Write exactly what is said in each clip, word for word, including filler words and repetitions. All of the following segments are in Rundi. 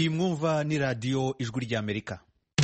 iyi mwumva ni radiyo ijwi ry'Amerika.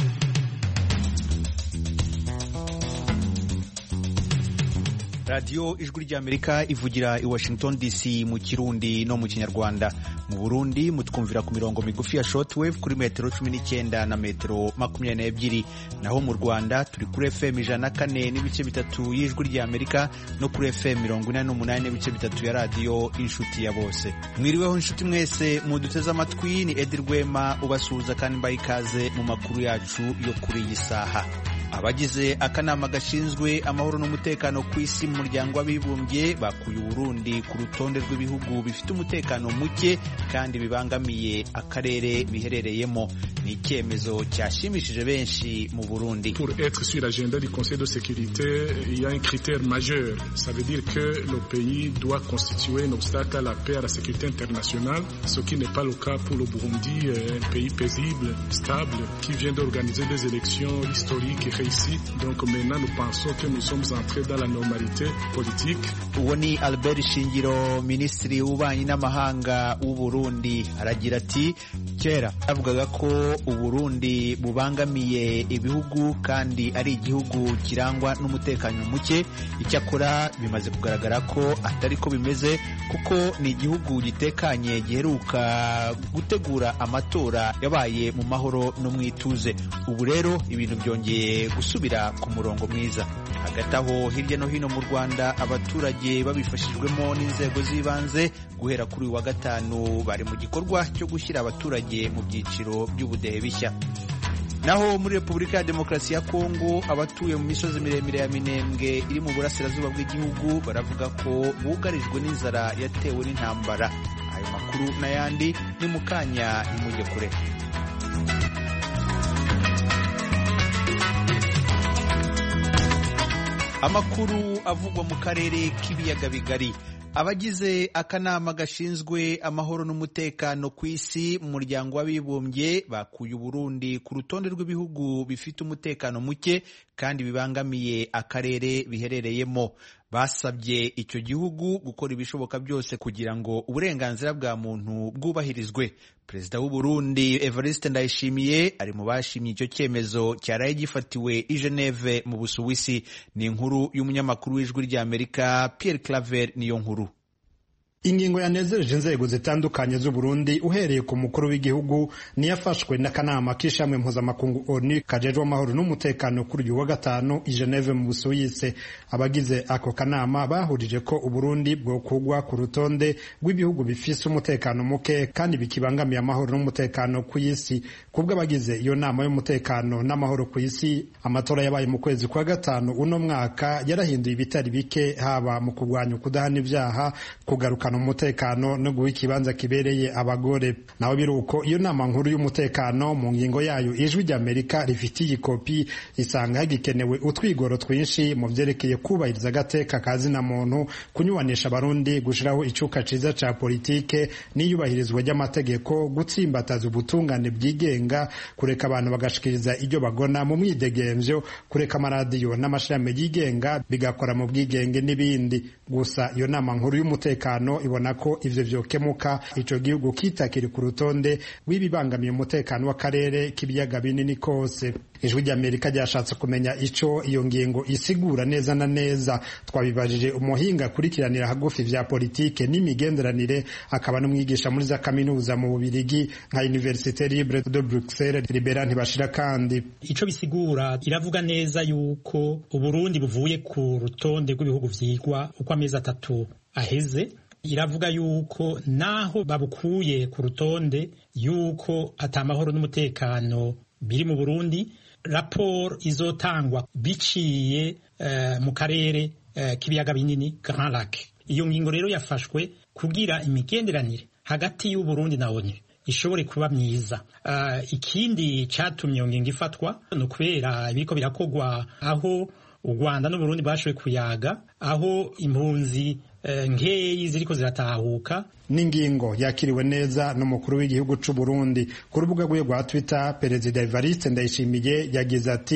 radiyo ijwi ry'Amerika ivugira i Washington D C mu Kirundi no mu Kinyarwanda. Mu Burundi mutwumvira ku mirongo migufi ya shortwave kuri metero cumi n'icyenda na metero makumyabiri n'ebyiri, naho mu Rwanda turi kuri F M ijana na kane n'ibice bitatu y'ijwi ry'Amerika no kuri F M mirongo ine n'umunani n'ibice bitatu ya radiyo inshuti ya bose. Mwiriweho inshuti mwese muduteze amatwi, ni Edi Rwema ubasuhuza kandi mbaye ikaze mu makuru yacu yo kuri iyi saha. Abagize akanama gashinzwe amahoro n'umutekano ku isi mu muryango w'abibumbye bakuye Burundi ku rutonde rw'ibihugu bifite umutekano muke kandi bibangamiye akarere biherereyemo. Ni icyemezo cyashimishije benshi mu Burundi. Pour être sur l'agenda du Conseil de sécurité, il y a un critère majeur. Ça veut dire que le pays doit constituer un obstacle à la paix et à la sécurité internationale, ce qui n'est pas le cas pour le Burundi, un pays paisible, stable, qui vient d'organiser des élections historiques et réussies. Donc maintenant, nous pensons que nous sommes entrés dans la normalité politique. Uwo ni Albert Shingiro, Minisitiri w'Ububanyi n'Amahanga w'u Burundi, aragira ati kera avugaga ko Uburundi bubangamiye ibihugu kandi ari igihugu kirangwa n'umutekano muke. Icyakora bimaze kugaragara ko atari ko bimeze, kuko ni igihugu gitekanye giheruka gutegura amatora yabaye mu mahoro no mwituze. Ubu rero ibintu byongeye gusubira ku murongo mwiza. Hagati aho hirya no hino mu Rwanda abaturage babifashijwemo n'inzego z'ibanze guhera kuri uyu wa gatanu bari mu gikorwa cyo gushyira abaturage mu byiciro by'ubudehe bishya. Naho muri Repubulika ya Demokarasi ya Kongo abatuye mu misozi miremire ya Minembwe iri mu burasirazuba bw'igihugu baravuga ko bugarijwe n'inzara yatewe n'intambara. Ayo makuru n'ayandi ni mu kanya nimujye kure. Amakuru avugwa mu karere k'ibiyaga bigari. Abagize akanama gashinzwe amahoro n'umutekano ku isi mu muryango w'abibumbye bakuye Burundi ku rutonde rw'ibihugu bifite umutekano muke kandi bibangamiye akarere biherereyemo. Basabye icyo gihugu gukora ibishoboka byose kugira ngo uburenganzira bwa muntu bwubahirizwe. Perezida w'u Burundi Evariste Ndayishimiye ari mu bashimye icyo cyemezo cyaraye gifatiwe i Geneve mu Busuwisi. Ni inkuru y'umunyamakuru w'ijwi ry'Amerika Pierre Claver niyo nkuru. Ingingo yanezereje inzego zitandukanye z'u Burundi uhereye ku mukuru w'igihugu niyafashwe n'akanama k'ishamwe mpuzamakungu O N U kajejwe amahoro n'umutekano kuri uyu wa gatanu i Geneve mu Busuwisi. Abagize ako kanama bahurije ko u Burundi bwo kugwa ku rutonde rw'ibihugu bifise umutekano muke kandi bikibangamiye amahoro n'umutekano ku isi. Kubwo abagize iyo nama y'umutekano n'amahoro ku isi, amatora yabaye mu kwezi kwa gatanu uno mwaka yarahinduye ibitari bike, haba mu kurwanya ukudahana ibyaha, kugaruka umutekano no guha ikibanza kibereye abagore. Naho biruko iyo nama nkuru y'umutekano mu ngingo yayo ijwi ry'Amerika rifitiye ikopi isanga hagikenewe utwigoro twinshi mu byerekeye kubahiriza agateka kazina muntu, kunyubanisha abarundi, gushiraho icuka ciza ca politike n'iyubahirizwa ry'amategeko, gutsimbataza ubutungane bwigenga, kureka abantu bagashikiriza ibyo bagona mu mwidegemvyo, kureka amaradiyo n'amashirahamwe yigenga bigakora mu bwigenge n'ibindi. Gusa iyo nama nkuru y'umutekano ibona ko ivyo vyokemuka ico gihugu kitakiri ku rutonde w'ibibangamiye umutekano w'akarere k'ibiyaga binini kose. Ijwi ry'Amerika ryashatse kumenya ico iyo ngingo isigura neza na neza. Twabibajije umuhinga akurikiranira hagufi vya politike n'imigenderanire, akaba n'umwigisha muri za kaminuza mu Bubirigi nka Université Libre de Bruxelles, Libera Ntibashira. Kandi ico bisigura iravuga neza yuko Uburundi buvuye ku rutonde rw'ibihugu vyigwa uko amezi atatu aheze. Iravuga yuko naho babukuye ku rutonde yuko atamahoro n'umutekano biri mu Burundi, raporo izotangwa biciye uh, mu karere uh, k'ibiyaga binini Grand Lac. Iyo ngingo rero yafashwe kugira imigenderanire hagati y'u Burundi na O N U ishobore kuba myiza. Uh, ikindi catumye iyo ngingo ifatwa no kubera ibiko birakogwa aho u Rwanda n'u Burundi bashoboye kuyaga, aho impunzi uh, nkeyi ziriko ziratahuka. N'ingingo yakiriwe neza n'umukuru w'igihugu c'u Burundi. Ku rubuga rwe rwa Twitter, Perezida Evariste Ndayishimiye yagize ati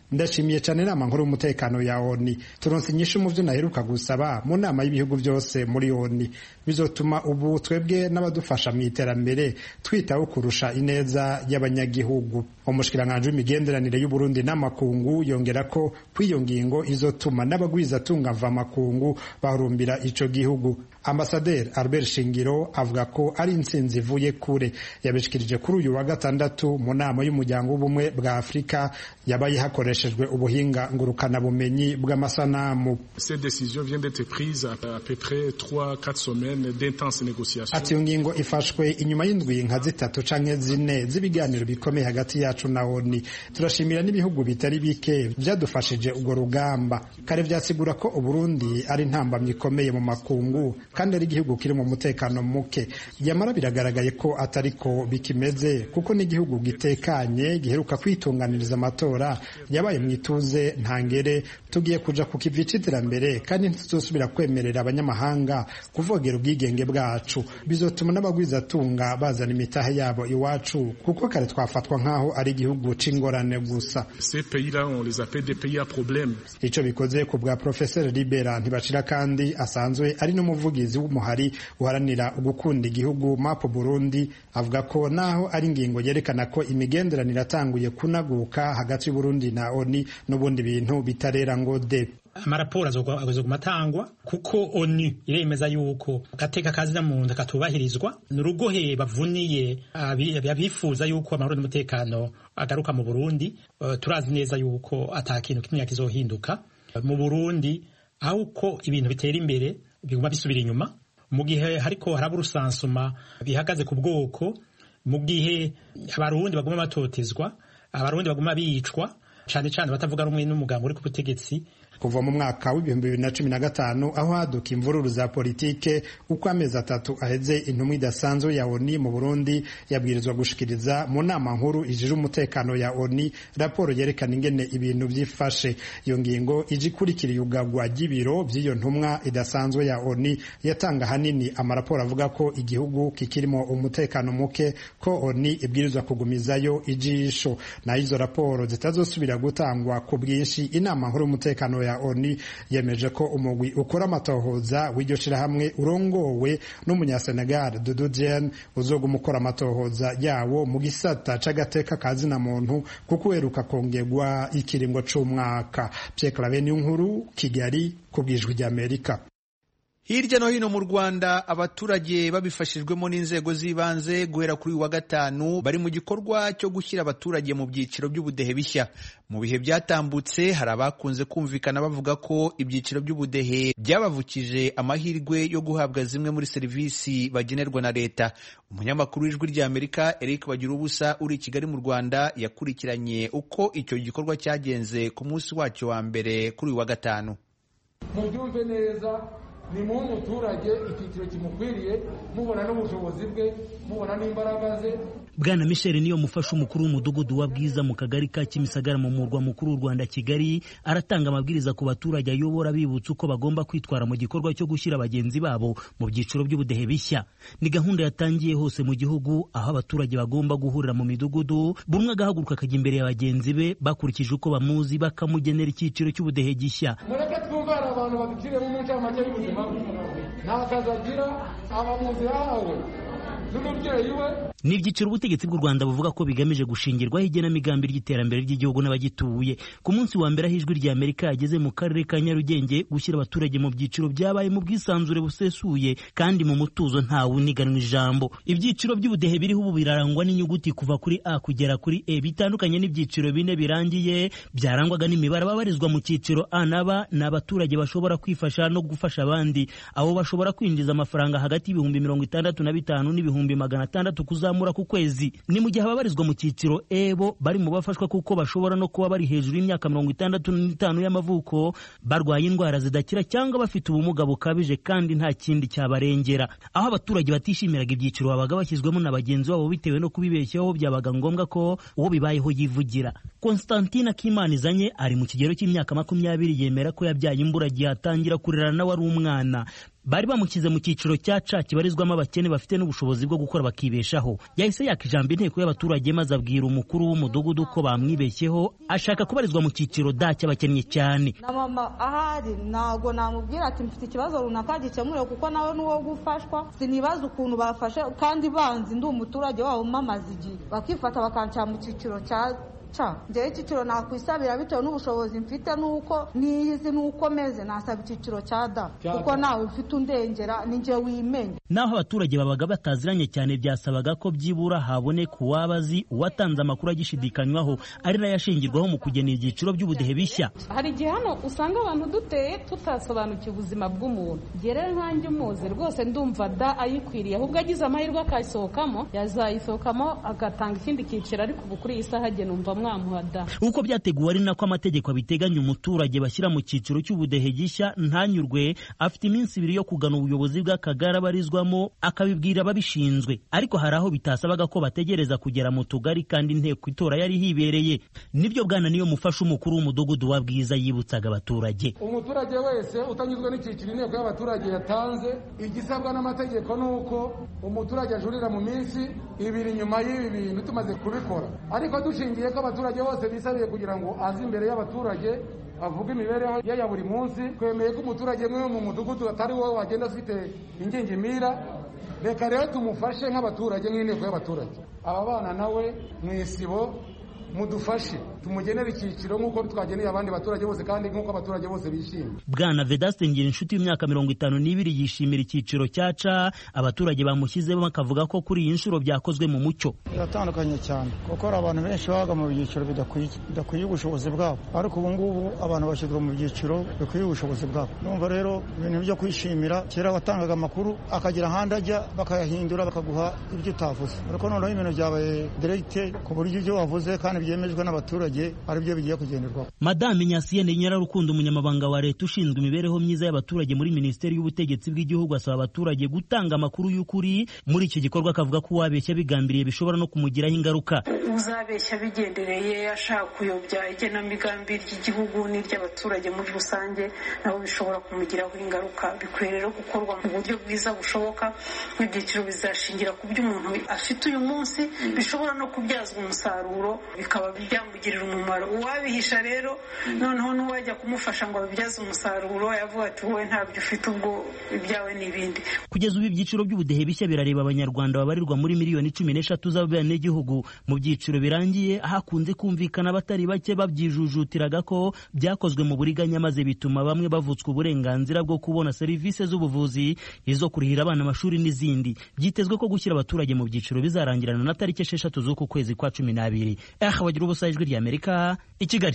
ndashimiye cyane inama nkuru y'umutekano ya ONU turonse inyishu mu byo naheruka gusaba mu nama y'ibihugu byose muri ONU bizotuma ubu twebwe n'abadufasha mu iterambere twitaho kurusha ineza y'abanyagihugu. Umushikiranganje w'imigenderanire y'u Burundi n'amakungu yongera ko kw'iyo ngingo izotuma n'abagwiza tunga mva makungu bahurumbira ico gihugu. Ambasaderi Albert Shingiro avuga ko ari intsinzi ivuye kure. Yabishikirije kuri uyu wa gatandatu mu nama y'umuryango w'ubumwe bwa Afrika yabaye hakoreshejwe ubuhinga ngurukana bumenyi bw'amasanamu. Cette décision vient d'être prise à peu près trois quatre semaines d'intenses négociations. Ati ngingo ifashwe inyuma y'indwi nka zitatu canke zine z'ibiganiro bikomeye hagati yacu na ONU. Turashimira n'ibihugu bitari bike byadufashije ugo rugamba. Kare vyasigura ko Uburundi ari ntambamye ikomeye mu makungu kandi ari igihugu kiri mu mutekano muke. Yamara biragaragaye ko atariko bikimeze kuko n'igihugu gitekanye giheruka kwitunganiriza amatora yabaye mwituze ntangere. Tugiye kuja ku kivi c'iterambere kandi ntituzosubira kwemerera abanyamahanga kuvogera ubwigenge bwacu. Bizotuma n'abagwiza tunga bazana imitahe yabo iwacu kuko kare twafatwa nkaho ari igihugu c'ingorane gusa. Ces pays-là on les appelle des pays à problème. Ico bikoze ku bwa Professeur Libera Ntibashira kandi asanzwe ari n'umuvugizi w'umuhari uharanira ugukunda igihugu Map Burundi avuga ko naho ari ingingo yerekana ko imigenderanire atanguye kunaguka hagati y'u Burundi na ONU n'ubundi bintu bitarera ngo de. Amaraporo azoguma atangwa kuko ONU iremeza yuko gateka kazina mu nda katubahirizwa n'urugohe bavuniye abifuza yuko amahoro n'umutekano agaruka mu Burundi. Uh, turazi neza yuko atakintu kimwe kizohinduka mu Burundi aho uko ibintu bitera imbere biguma bisubira inyuma mu gihe hariko haraba urusansuma bihagaze ku bwoko mu gihe abarundi baguma batotezwa abarundi baguma bicwa cyane cyane batavuga rumwe n'umugambo uri ku butegetsi. Kuva mu mwaka w'ibihumbi bibiri na cumi na gatanu aho haduka imvururu za politike uko amezi atatu aheze intumwa idasanzwe ya ONU mu Burundi yabwirizwa gushikiriza mu nama nkuru ijije umutekano ya ONU raporo yerekana ingene ibintu byifashe. Iyo ngingo ije ikurikira iyugagwa ry'ibiro by'iyo ntumwa idasanzwe ya ONU yatanga hanini amaraporo avuga ko igihugu kikirimo umutekano muke ko ONU ibwirizwa kugumizayo ijisho na izo raporo zitazosubira gutangwa ku bwinshi. Inama nkuru y'umutekano ya ONU yemeje ko umugwi ukora amatohoza w'iryo shirahamwe urongowe n'umunyasenegal Doudou Diène uzoguma ukora amatohoza yawo mu gisata c'agateka kazina muntu kuko uheruka kongerwa ikiringo c'umwaka. Pierre Claver Nkuru, Kigali, ku bw'ijwi ry'Amerika. Hirya no hino mu Rwanda abaturage babifashijwemo n'inzego z'ibanze guhera kuri uyu wa gatanu bari mu gikorwa cyo gushyira abaturage mu byiciro by'ubudehe bishya. Mu bihe byatambutse hari abakunze kumvikana bavuga ko ibyiciro by'ubudehe byabavukije amahirwe yo guhabwa zimwe muri serivisi bagenerwa na leta. Umunyamakuru w'ijwi ry'Amerika Eric Bagirubusa uri i Kigali mu Rwanda yakurikiranye uko icyo gikorwa cyagenze ku munsi wacyo wa mbere kuri uyu wa gatanu. Mubyumve neza ni mu muturage icyiciro kimukwiriye mubona n'ubushobozi bwe mubona n'imbaraga ze. Bwana Michel niyo mufasha umukuru w'umudugudu wa Bwiza mu kagari ka Kimisagara mu murwa mukuru w'u Rwanda Kigali aratanga amabwiriza ku baturage ayobora bibutsa uko bagomba kwitwara mu gikorwa cyo gushyira abagenzi babo mu byiciro by'ubudehe bishya. Ni gahunda yatangiye hose mu gihugu aho abaturage bagomba guhurira mu midugudu buri umwe agahaguruka akajya imbere ya bagenzi be bakurikije uko bamuzi bakamugenera icyiciro cy'ubudehe gishya. Mureke twumvara abantu babicire mu ncamake y'ubuzima nta kazi agira abamuzi yahawe n'umubyeyi we. Ni ibyiciro ubutegetsi bw'u Rwanda buvuga ko bigamije gushingirwaho igenamigambi ry'iterambere ry'igihugu n'abagituye. Ku munsi wa mbere aho ijwi ry'Amerika yageze mu karere ka Nyarugenge gushyira abaturage mu byiciro byabaye mu bwisanzure busesuye kandi mu mutuzo ntawe uniganwa ijambo. Ibyiciro by'ubudehe biriho ubu birarangwa n'inyuguti kuva kuri A kugera kuri E bitandukanye n'ibyiciro bine birangiye byarangwaga n'imibare. Ababarizwa mu cyiciro A na B ni abaturage bashobora kwifasha no gufasha abandi. Abo bashobora kwinjiza amafaranga hagati y'ibihumbi mirongo itandatu na bitanu n'ibihumbi magana atandatu kuzamura ku kwezi. Ni mu gihe ababarizwa mu cyiciro E bo bari mu bafashwa kuko bashobora no kuba bari hejuru y'imyaka mirongo itandatu n'itanu y'amavuko, barwaye indwara zidakira cyangwa bafite ubumuga bukabije kandi nta kindi cyabarengera. Aho abaturage batishimiraga ibyiciro babaga bashyizwemo na bagenzi babo bitewe no kubibeshyaho byabaga ngombwa ko uwo bibayeho yivugira. Constantine Kimanizanye ari mu kigero cy'imyaka makumyabiri yemera ko yabyaye imburagihe atangira kurera nawe ari umwana. bari bamukize mu cyiciro cya ca kibarizwamo abakene bafite n'ubushobozi bwo gukora bakibeshaho. Yahise yaka ijambo inteko y'abaturage maze abwira umukuru w'umudugudu ko bamwibeshyeho, ashaka kubarizwa mu cyiciro da cy'abakennye cyane. Na mama ahari ntago namubwira ati mfite ikibazo runaka gikemure kuko nawe n'uwo gufashwa, sinibaza ukuntu bafashe kandi banzi ndi umuturage wabo mamaze igihe bakifata bakanca mu cyiciro cya ca. Njyewe icyiciro nakwisabira bitewe n'ubushobozi mfite nuko niyizi nuko meze, nasaba icyiciro cya da kuko nawe ufite undengera ninjye wimenye. Naho abaturage babaga bataziranye cyane byasabaga ko byibura haboneka uwabazi uwatanze amakuru agishidikanywaho ari nayo ashingirwaho mu kugena ibyiciro by'ubudehe bishya. Hari igihe hano usanga abantu duteye tutasobanukiwe ubuzima bw'umuntu. Gerere nkanjye umuze rwose ndumva da ayikwiriye, ahubwo agize amahirwe akayisohokamo yazayisohokamo agatanga ikindi cyiciro, ariko ubu kuri iyi saha agena numva mwamuhada. Uko byateguwe ari nako amategeko abiteganya, umuturage bashyira mu cyiciro cy'ubudehe gishya ntanyurwe afite iminsi ibiri yo kugana ubuyobozi bw'akagari abarizwamo akabibwira ababishinzwe, ariko hari aho bitasabaga ko bategereza kugera mu tugari kandi inteko itora yari hibereye. Nibyo bwana niyo mufasha umukuru w'umudugudu wa Bwiza yibutsaga abaturage. Umuturage wese utanyuzwe n'icyiciro inteko y'abaturage yatanze, igisabwa n'amategeko nuko umuturage ajurira mu minsi ibiri nyuma y'ibi bintu tumaze kubikora, ariko dushingiye ko abaturage bose bisabiye kugira ngo azi imbere y'abaturage avuga imibereho ye ya buri munsi. Twemeye ko umuturage mwe mu mudugudu atari wowe wagenda ufite ingingimira, reka rero tumufashe nk'abaturage nk'inteko y'abaturage. Aba bana nawe mu isibo mudufashe tumugenera icyiciro nk'uko twageneye abandi baturage bose kandi nk'uko abaturage bose bishimye. Bwana Vedaste Ngirinshuti w'imyaka mirongo itanu n'ibiri yishimira icyiciro cya ca abaturage bamushyizemo, bakavuga ko kuri iyi nshuro byakozwe mu mucyo. Biratandukanye cyane kuko hari abantu benshi baga mu byiciro bidakwiye bidakwiye ubushobozi bwabo, ariko ubu ngubu abantu bashyirwa mu byiciro bikwiye ubushobozi bwabo. Numva rero ibintu byo kwishimira, kera watangaga amakuru akagira ahandi ajya bakayahindura bakaguha ibyo utavuze, ariko noneho ibintu byabaye direct ku buryo ibyo wavuze kandi byemejwe n'abaturage ari byo bigiye kugenderwaho. Madame Nyasiyene Nyirarukundo, umunyamabanga wa leta ushinzwe imibereho myiza y'abaturage muri Minisiteri y'Ubutegetsi bw'Igihugu, asaba abaturage gutanga amakuru y'ukuri muri icyo gikorwa, akavuga ko uwabeshya bigambiriye bishobora no kumugiraho ingaruka. Uzabeshya bigendereye ashaka kuyobya igenamigambi ry'igihugu n'iry'abaturage muri rusange, nabo bishobora kumugiraho ingaruka. Bikwiye rero gukorwa mu buryo bwiza bushoboka. Ibyiciro bizashingira ku byo umuntu afite uyu munsi, bishobora no kubyazwa umusaruro bikaba byamugirira umumaro. Uwabihisha rero noneho n'uwajya kumufasha ngo abibyaze umusaruro yavuga ati wowe ntabyo ufite, ubwo ibyawe n'ibindi. Kugeza ubu ibyiciro by'ubudehe bishya birareba abanyarwanda babarirwa muri miliyoni cumi n'eshatu z'abenegihugu. Mu byiciro birangiye hakunze kumvikana abatari bake babyijujutiraga ko byakozwe mu buriganya, maze bituma bamwe bavutswa uburenganzira bwo kubona serivisi z'ubuvuzi, izo kurihira abana amashuri n'izindi. Byitezwe ko gushyira abaturage mu byiciro bizarangirana na tariki esheshatu z'uku kwezi kwa cumi n'abiri. Aha bagira ubusa, ijwi ry'Amerika i Kigali.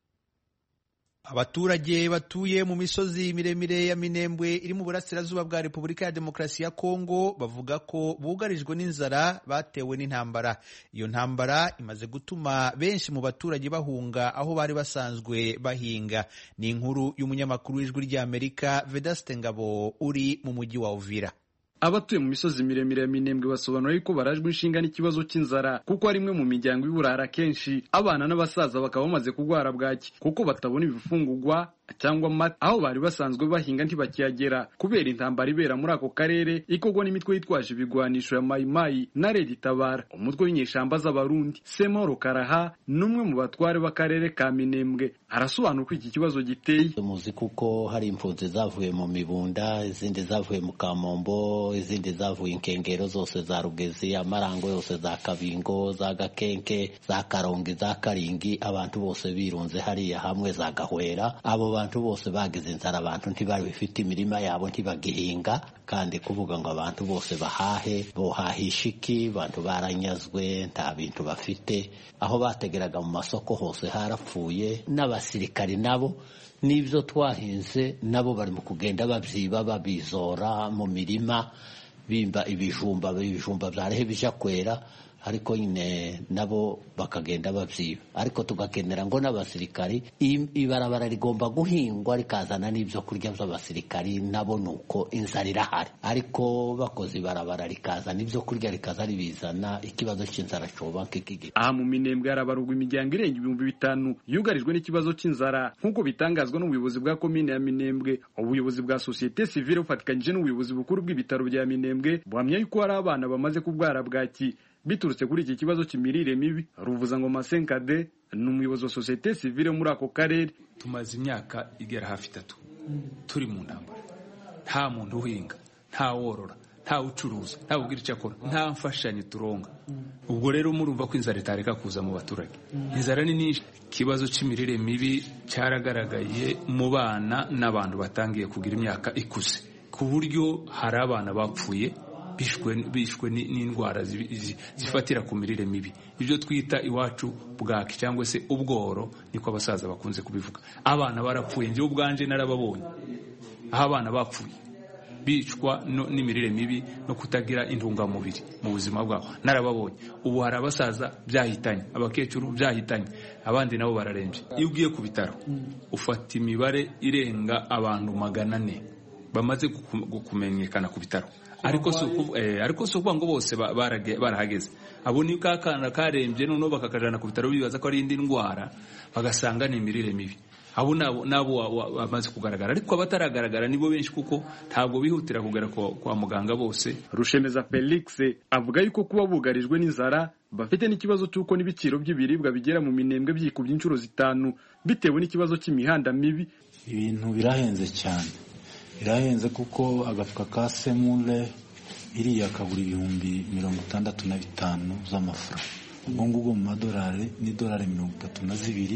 Abaturage batuye mu misozi miremire ya Minembwe iri mu burasirazuba bwa Repubulika ya Demokarasi ya Kongo bavuga ko bugarijwe n'inzara batewe n'intambara. Iyo ntambara imaze gutuma benshi mu baturage bahunga aho bari basanzwe bahinga. Ni inkuru y'umunyamakuru w'ijwi ry'Amerika Vedaste Ngabo uri mu mujyi wa Uvira. Abatuye mu misozi miremire ya Minembwe basobanura yuko barajwe inshinga n'ikibazo cy'inzara, kuko ari imwe mu miryango y'uburara kenshi abana n'abasaza bakaba bamaze kugwara bwaki kuko batabona ibifungurwa cyangwa amata. Aho bari basanzwe bahinga ntibakiyagera kubera intambara ibera muri ako karere ikorwa n'imitwe yitwaje ibigwanisho ya Mayimayi na Red Tabara, umutwe w'inyeshamba z'abarundi. Semoro Karaha n'umwe mu batware b'akarere ka Minembwe arasobanura uko iki kibazo giteye. Muzi kuko hari impunzi zavuye mu Mibunda, izindi zavuye mu Kamombo, izindi zavuye inkengero zose za Rugezi, amarango yose za Kabingo, za Gakenke, za Karongi, za Karingi, abantu bose birunze hariya hamwe za Gahwera. Abo abantu bose bagize inzara, abantu ntibari bifite imirima yabo ntibagihinga, kandi kuvuga ngo abantu bose bahahe bohahisha iki? Abantu baranyazwe, nta bintu bafite. Aho bategeraga mu masoko hose harapfuye, n'abasirikari nabo n'ibyo twahinze nabo bari mu kugenda babyiba babizora mu mirima, bimba ibijumba ibijumba byarehe bija kwera, ariko nyine nabo bakagenda babyiba. Ariko tugakenera ngo n'abasirikari ibarabara rigomba guhingwa rikazana n'ibyo kurya by'abasirikari, nabo nuko inzara irahari, ariko bakoze ibarabara rikazana ibyo kurya rikaza ribizana, ikibazo cy'inzara coba kikigi. Aha mu Minembwe harabarurwa imiryango irenga ibihumbi bitanu yugarijwe n'ikibazo cy'inzara nk'uko bitangazwa n'ubuyobozi bwa komine ya Minembwe. Ubuyobozi bwa societe civile bufatikanyije n'ubuyobozi bukuru bw'ibitaro bya Minembwe buhamya yuko hari abana bamaze kubwara bwaki biturutse kuri iki kibazo cy'imirire mibi. Ruvuza ngo Masenkade ni umuyobozi wa societe civile muri ako karere. Tumaze imyaka igera hafi itatu turi mu ntambara, nta muntu uhinga, nta worora, nta ucuruza, nta ubwira icyo akora, nta mfashanyo turonga. Ubwo rero murumva ko inzara itareka kuza mu baturage. Inzara ni nyinshi. Ikibazo cy'imirire mibi cyaragaragaye mu bana n'abantu batangiye kugira imyaka ikuze, ku buryo hari abana bapfuye bishwe bishwe n'indwara zifatira ku mirire mibi, ibyo twita iwacu bwaki cyangwa se ubworo, niko abasaza bakunze kubivuga. Abana barapfuye, njye ubwanje narababonye aho abana bapfuye bicwa no, n'imirire mibi no kutagira intungamubiri mu buzima bwabo, narababonye. Ubu hari abasaza byahitanye, abakecuru byahitanye, abandi nabo bararembye. Iyo ugiye ku bitaro ufata imibare irenga abantu magana ane bamaze kumenyekana ku bitaro, ariko so eh, ariko so ngo bose barahageze. Abo ni kakana karembye noneho bakakajana ku bitaro bibaza ko ari indi ndwara, bagasanga ni imirire mibi. Abo nabo nabo bamaze kugaragara, ariko abataragaragara nibo benshi kuko ntabwo bihutira kugera kwa muganga bose. Rushemeza Felix avuga yuko kuba bugarijwe n'inzara bafite n'ikibazo cy'uko n'ibiciro by'ibiribwa bigera mu Minembwe byikubye inshuro zitanu bitewe n'ikibazo cy'imihanda mibi. Ibintu birahenze cyane, birahenze kuko agafuka ka semule iriya kabura ibihumbi mirongo itandatu na bitanu z'amafaranga. Ubwo ngubwo mu madolari ni dolari mirongo itatu na zibiri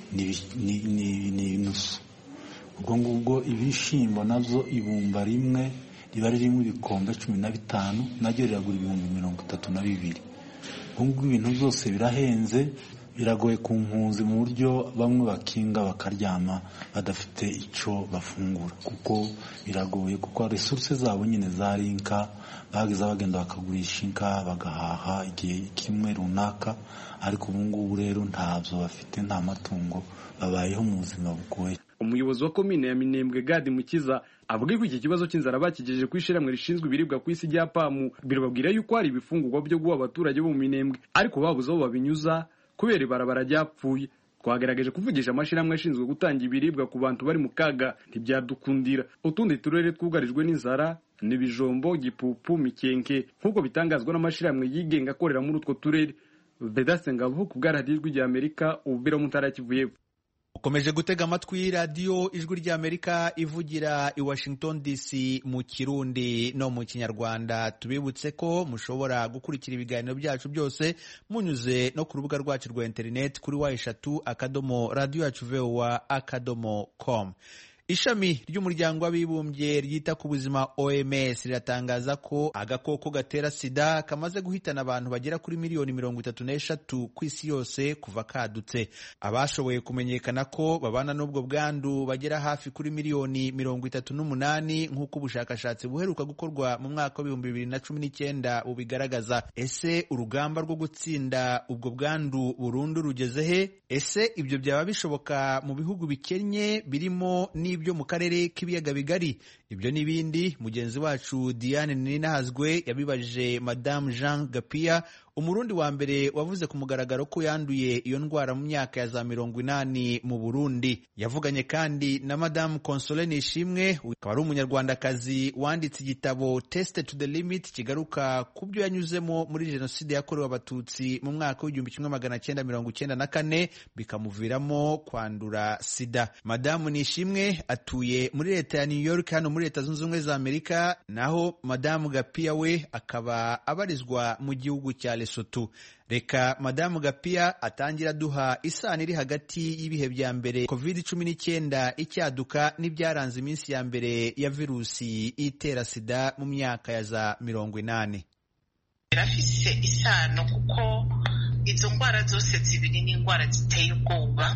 ni nusu. Ubwo ngubwo ibishimbo nabyo ibumba rimwe riba ririmo ibikombe cumi na bitanu naryo riragura ibihumbi mirongo itatu na bibiri. Ubwo ngubwo ibintu byose birahenze, biragoye ku mpunzi mu buryo bamwe bakinga bakaryama badafite icyo bafungura, kuko biragoye kuko resources zabo nyine zari inka, bageza bagenda bakagurisha inka bagahaha igihe kimwe runaka, ariko ubu ngubu rero ntabyo bafite, nta matungo, babayeho mu buzima bugoye. Umuyobozi wa komine ya Minembwe Gadi Mukiza avuga ko iki kibazo cy'inzara bakigejeje ku ishiramwe rishinzwe ibiribwa ku isi rya PAMU, birababwira yuko hari ibifungurwa byo guha abaturage bo mu Minembwe, ariko babuze aho babinyuza kubera ibarabara ryapfuye. Twagerageje kuvugisha amashiramwe ashinzwe gutanga ibiribwa ku bantu bari mu kaga, ntibyadukundira. Utundi turere twugarijwe n'inzara ni Bijombo, Gipupu, Mikenke nk'uko bitangazwa n'amashiramwe yigenga akorera muri utwo turere. Vedaste Ngabo ku bw'Radiyo rya Amerika, ubira mu ntara kivuye. Ukomeje gutega amatwi radiyo ijwi ry'Amerika ivugira i Washington D C mu Kirundi no mu Kinyarwanda. Tubibutse ko mushobora gukurikira ibiganiro byacu byose munyuze no ku rubuga rwacu rwa internet kuri wa eshatu akadomo radio yacu voa akadomo com. Ishami ry'umuryango w'abibumbye ryita ku buzima O M S riratangaza ko agakoko gatera sida kamaze guhitana abantu bagera kuri miliyoni mirongo itatu n'eshatu ku isi yose kuva kadutse. Abashoboye kumenyekana ko babana n'ubwo bwandu bagera hafi kuri miliyoni mirongo itatu n'umunani nk'uko ubushakashatsi buheruka gukorwa mu mwaka w'ibihumbi bibiri na cumi n'icyenda bubigaragaza. Ese urugamba rwo gutsinda ubwo bwandu burundu rugeze he? Ese ibyo byaba bishoboka mu bihugu bikennye birimo ni byo mu karere k'ibiyaga bigari? Ibyo n'ibindi mugenzi wacu Diane Ninahazwe yabibajije Madame Jean Gapia, umurundi wa mbere wavuze ku mugaragaro ko yanduye iyo ndwara mu myaka ya za mirongo inani mu Burundi. Yavuganye kandi na Madame Console Nishimwe, akaba ari umunyarwandakazi wanditse igitabo Tested to the Limit kigaruka ku byo yanyuzemo muri jenoside yakorewe abatutsi mu mwaka w'igihumbi kimwe magana cyenda mirongo icyenda na kane bikamuviramo kwandura sida. Madame Nishimwe atuye muri leta ya New York hano muri leta zunze ubumwe za Amerika, naho Madame Gapia we akaba abarizwa mu gihugu cya Lesotho. Reka Madamu Gapia atangira duha isano iri hagati y'ibihe bya mbere covid cumi n'icyenda icyaduka n'ibyaranze iminsi ya mbere ya virusi itera sida mu myaka ya za mirongo inani. Birafise isano kuko izo ndwara zose zibiri ni indwara ziteye ubwoba.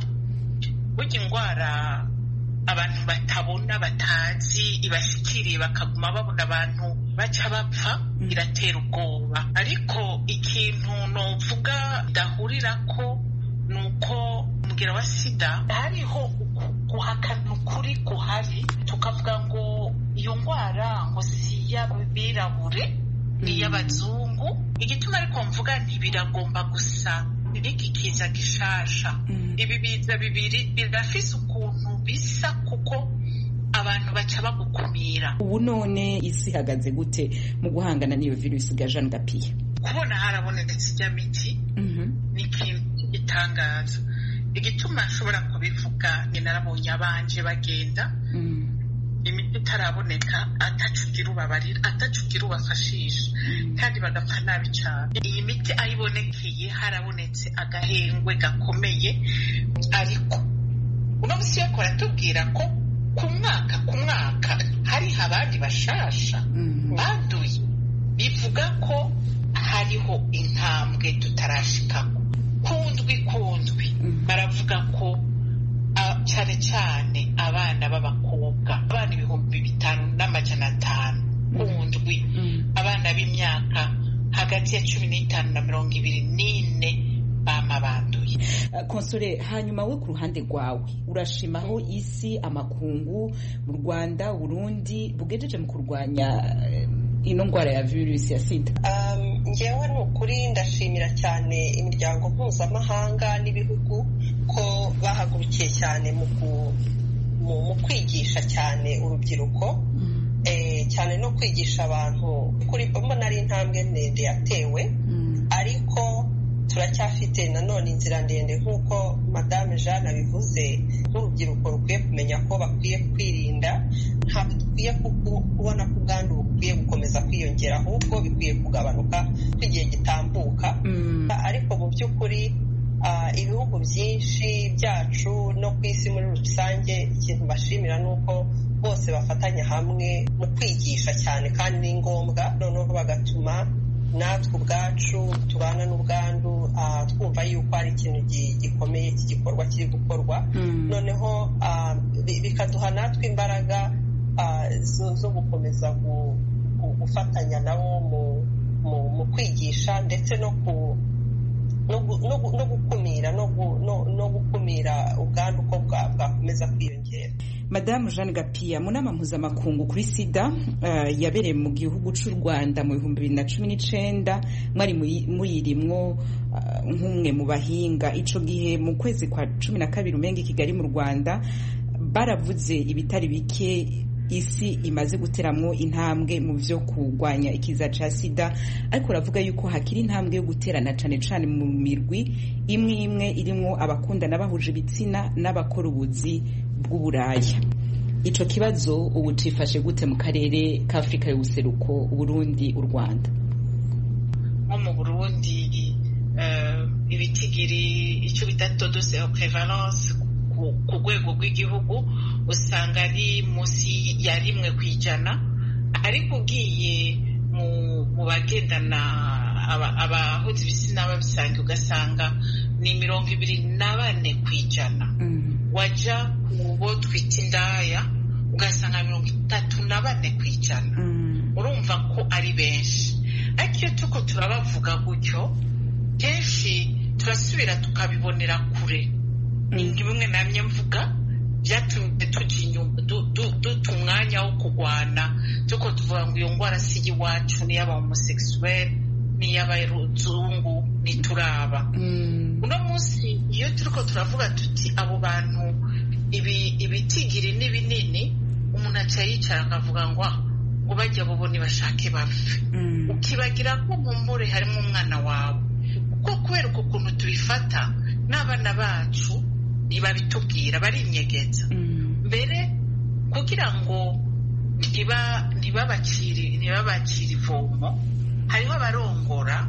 Burya indwara abantu batabona batazi ibashikiriye bakaguma babona abantu baca bapfa biratera ubwoba. Ariko ikintu novuga ndahurira ko nuko umugera wa sida hariho guhakana ukuri guhari, tukavuga ngo iyo ndwara ngo si iy'abirabure ni iy'abazungu. Igituma ariko mvuga ntibiragomba gusa n'iki kiza gishasha. Ibi biza bibiri birafise ukuntu bisa kuko abantu baca bagukumira. Ubu none isi ihagaze gute mu guhangana n'iyo virusi ga Jeanne Gapiya? Kubona harabonetse ijya miti ni ikintu gitangaza. Igituma nshobora kubivuga ni narabonye abanje bagenda imiti itaraboneka atacugira ubabarira atacugira ubafashisha kandi bagapfa nabi cyane. Iyi miti ayibonekeye harabonetse agahengwe gakomeye, ariko uno musi yo koratubwira ko ku mwaka ku mwaka hari abandi bashasha baduye. Bivuga ko hariho intambwe tutarashikamo. Kundwi kundwi baravuga ko cyane cyane abana b'abakobwa, abana ibihumbi bitanu n'amajana atanu kundwi, abana b'imyaka hagati ya cumi n'itanu na mirongo ibiri n'ine bama banduye. Konsole, hanyuma we ku ruhande rwawe urashima aho isi amakungu mu Rwanda Burundi bugejeje mu kurwanya ino ndwara ya virusi ya sida? Ngewe ni ukuri ndashimira cyane imiryango mpuzamahanga n'ibihugu ko bahagurukiye cyane mu kwigisha cyane urubyiruko, cyane no kwigisha abantu. Kuri mbona ari intambwe ndende yatewe, ariko turacyafite nanone inzira ndende nk'uko Madame Jeanne abivuze. Nk'urubyiruko rukwiye kumenya ko bakwiye kwirinda, ntabwo dukwiye kubona ko ubwandu bukwiye gukomeza kwiyongera, ahubwo bikwiye kugabanuka ko igihe gitambuka. Ariko mu by'ukuri ibihugu byinshi byacu no ku isi muri rusange, ikintu bashimira ni uko bose bafatanya hamwe mu kwigisha cyane, kandi ni ngombwa, noneho bagatuma natwe ubwacu tubana n'ubwandu twumva yuko ari ikintu gikomeye iki gikorwa kiri gukorwa. Noneho bikaduha natwe imbaraga zo gukomeza gufatanya nabo mu kwigisha ndetse no gukumira no gukumira ubwandu uko bwakomeza kwiyongera. Madame Jeanne Gapiya, mu nama mpuzamakungu kuri sida yabereye mu gihugu cy'u Rwanda mu bihumbi bibiri na cumi n'icenda, mwari muyirimwo nk'umwe mu bahinga. Ico gihe mu kwezi kwa cumi na kabiri umenga i Kigali mu Rwanda baravuze ibitari bike isi imaze guteramwo intambwe mu vyo kurwanya ikiza ca sida, ariko ravuga yuko hakiri intambwe yo guterana cane cane mu mirwi imwe imwe irimwo abakundana bahuje ibitsina n'abakora ubuzi bw'uburaya. Ico kibazo ubu cifashe gute mu karere ka Afrika y'ubuseruko, Burundi, u Rwanda? Nko mu Burundi ibitigiri icyo bita taux de prévalence ku rwego rw'igihugu usanga ari munsi ya rimwe ku ijana, ariko ugiye mu bagendana abahuza ibitsina babisanga ugasanga ni mirongo ibiri na bane ku ijana. Wajya ku bo twita indaya ugasanga mirongo itatu na bane ku ijana. Urumva ko ari benshi, ariko iyo tuko turabavuga gutyo kenshi turasubira tukabibonera kure. Ni bimwe namye mvuga byatumye duta umwanya wo kurwana, tuko tuvuga ngo iyo ndwara si iwacu, ni iy'aba homosexuel, ni iy'abazungu, ntituraba. Uno munsi iyo turiko turavuga tuti abo bantu ibitigiri ni binini, umuntu aca yicara akavuga ngo ngo bajya bobo nibashake bapfe, ukibagira ko mumbure harimo umwana wawe, kuko kubera uko kuntu tubifata n'abana bacu ntibabitubwira, barinyegeza. Mbere kugira ngo ntibabacire ivomo, hariho abarongora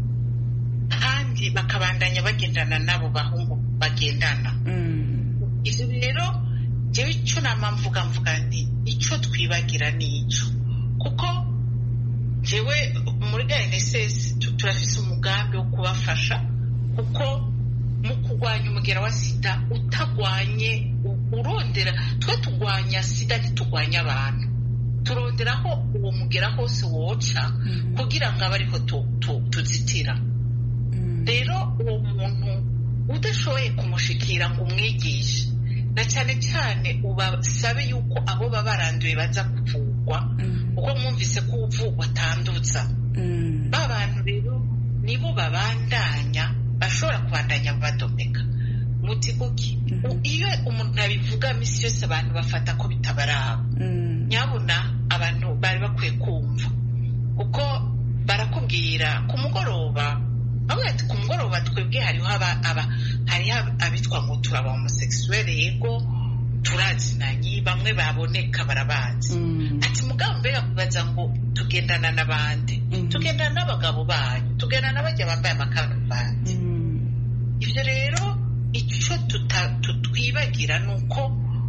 kandi bakabandanya bagendana n'abo bahungu bagendana. Ibyo rero jewe icyo nama mvuga mvuga nti icyo twibagira ni icyo, kuko jewe muri G N S S turafise umugambi wo kubafasha, kuko mu kurwanya umugera wa sida utagwanye urondera, twe tugwanya sida ntitugwanya abantu. turonderaho uwo mugera hose woca kugira ngo abe ariho tuzitira. Rero uwo muntu udashoboye kumushikira ngo umwigishe, na cyane cyane ubasabe yuko abo baba baranduye baza kuvugwa, kuko mwumvise ko uvugwa atandutsa. Ba bantu rero nibo babandanya bashobora kubandanya badomeka muti kuki. Iyo umuntu abivuga misi yose abantu bafata ko bitabaraba. Nyabuna abantu bari bakwiye kumva, kuko barakubwira ku mugoroba, bamwe ku mugoroba twebwe hariho aba hariho abitwa ngo turaba homosexuel, yego turazinanye, bamwe baboneka barabazi. Ati mugabo mbega kubaza ngo tugendana n'abandi, tugendana n'abagabo banyu, tugendana n'abajya bambaye amakaruvati. Ibyo rero icyo tutwibagira ni uko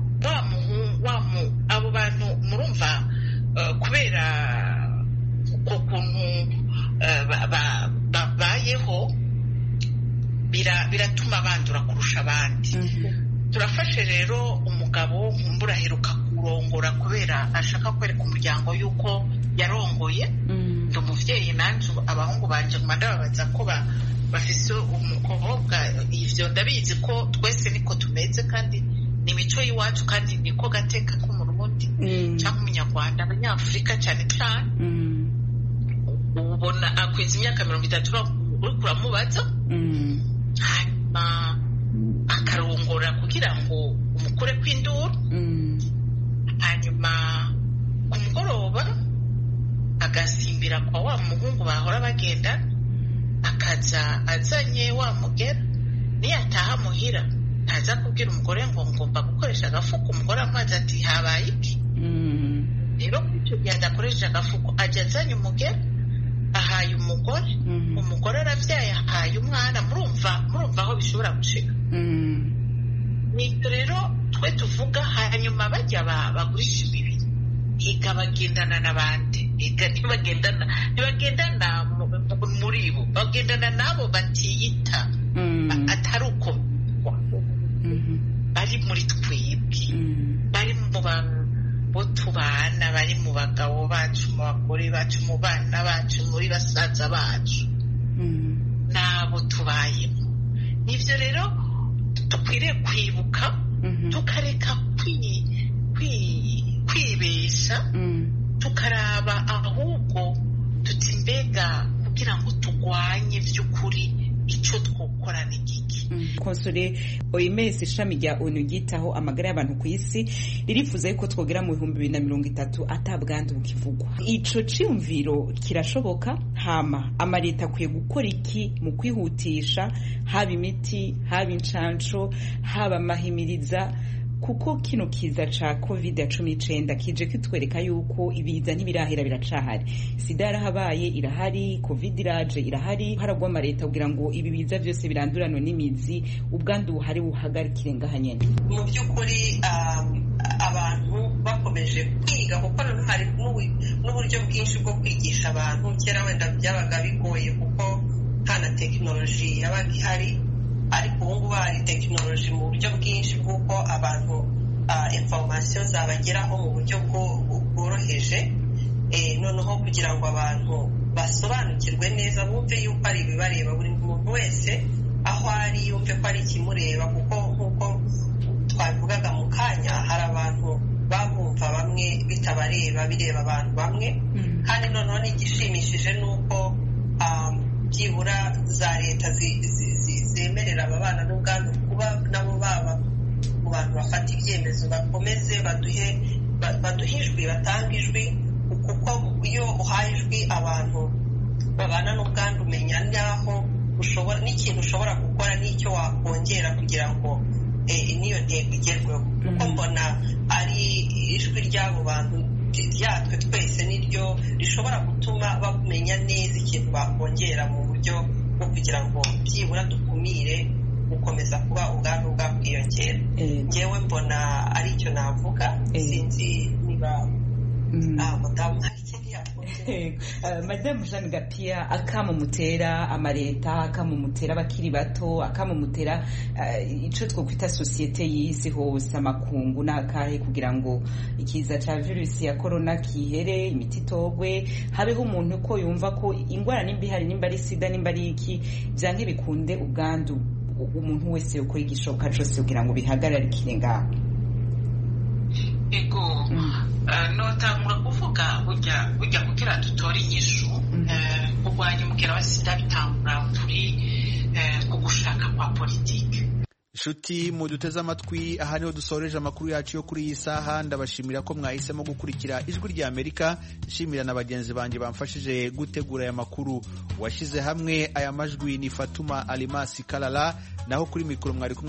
abo bantu murumva kubera uko kuntu babayeho biratuma bandura kurusha abandi. Turafashe rero umugabo nkumbura aheruka kurongora kubera ashaka kwereka umuryango yuko yarongoye. Ndi umuvyeyi nanje abahungu banje nguma ndababaza ko bafise umukobwa. Ivyo ndabizi ko twese niko tumeze kandi ni imico y'iwacu kandi niko gateka k'umurundi cyangwa umunyarwanda, abanyafurika cyane cyane. Ubona akwiza imyaka mirongo itatu uri kuramubaza, hanyuma akarongora kugira ngo umukure kw'induru, hanyuma ku mugoroba agasimbira kwa wa muhungu bahora bagenda, akaza azanye wa mugera. Niyataha muhira ntaza kubwira umugore ngo ngomba gukoresha agafuko. Umugore amazi ati habaye iki? Rero icyo gihe adakoresheje agafuko ajya azanye umugera, ahaye umugore, umugore aravyaye ahaye umwana. Murumva murumva aho bishobora gushika. Nibyo rero twe tuvuga. Hanyuma bajya bagurisha imibiri, higa bagendana n'abandi, higa ntibagendana ntibagendana muri bo, bagendana nabo batiyita atari uko bari muri twebwe, bari mu bo tubana, bari mu bagabo bacu, mu bagore bacu, mu bana bacu, muri basaza bacu, nabo tubayemo. Nivyo rero dukwiriye kwibuka, tukareka kwibesha, tukaraba ahubwo tuti mbega kugira ngo tugwanye vy'ukuri icyo twokora ni giki. Konsole O M S ishami rya O N U ryitaho amagara y'abantu ku isi ririfuza yuko twogera mu bihumbi bibiri na mirongo itatu atabwandu bukivugwa. Ico ciyumviro kirashoboka. Hama amareta akwiye gukora iki mu kwihutisha, haba imiti, haba incanco, haba amahimiriza, kuko kino kiza ca covid cumi n'icenda kije kitwereka yuko ibiza ntibirahera, biracahari. Sida yarahabaye, irahari, covid iraje, irahari. Haragwa amareta kugira ngo ibi biza byose biranduranwe n'imizi, ubwandu buhari buhagarikire ngaha nyene. Mu by'ukuri abantu bakomeje kwiga, kuko hari n'uburyo bwinshi bwo kwigisha abantu. Kera wenda byabaga bigoye kuko nta na tekinoloji yabaga ihari, ariko ubu ngubu hari tekinoloji mu buryo bwinshi bw'uko abantu information zabageraho mu buryo bworoheje. Noneho kugira ngo abantu basobanukirwe neza, bumve yuko ari ibibareba, buri muntu wese aho ari yumve ko ari ikimureba, kuko nk'uko twabivugaga mu kanya, hari abantu babumva bamwe bitabareba, bireba abantu bamwe. Kandi noneho n'igishimishije ni uko byibura za leta zemerera ababana n'ubwandu kuba nabo baba mu bantu bafata ibyemezo, bakomeze baduhe baduhe ijwi, batanga ijwi, kuko iyo uhaye ijwi abantu babana n'ubwandu umenya n'aho ushobora n'ikintu ushobora gukora n'icyo wakongera kugira ngo n'iyo ntego igerweho. Kuko mbona ari ijwi ry'abo bantu ryatwe twese niryo rishobora gutuma bamenya neza ikintu bakongera mu buryo bwo kugira ngo byibura dukumire gukomeza kuba ubwandu bwakwiyongera. Ngewe mbona ari icyo navuga. Sinzi niba madamu hari ikindi yakunze. uh, Madame Jeanne Gapia akamo mutera amareta akamo mutera abakiri bato akamo mutera uh, ico twokwita societe y'isi hose amakungu n'akahe kugira ngo ikiza ca virusi ya corona kihere imiti togwe habeho umuntu ko yumva ko ingwara nimbi hari nimba ari sida nimba ari iki byanke bikunde ubwandu umuntu wese uko igishoka cyose kugira ngo bihagararikire ngaho. Ego notangura kuvuga burya burya kugira dutore inyishu kurwanya umukera wa sida bitangura turi ku gushaka kwa politiki. Inshuti muduteze amatwi aha niho dusoreje amakuru yacu yo kuri iyi saha. Ndabashimira ko mwahisemo gukurikira ijwi rya Amerika. Nshimira na bagenzi banjye bamfashije gutegura aya makuru. Washyize hamwe aya majwi ni Fatuma Alimasi Kalala, naho kuri mikoro mwari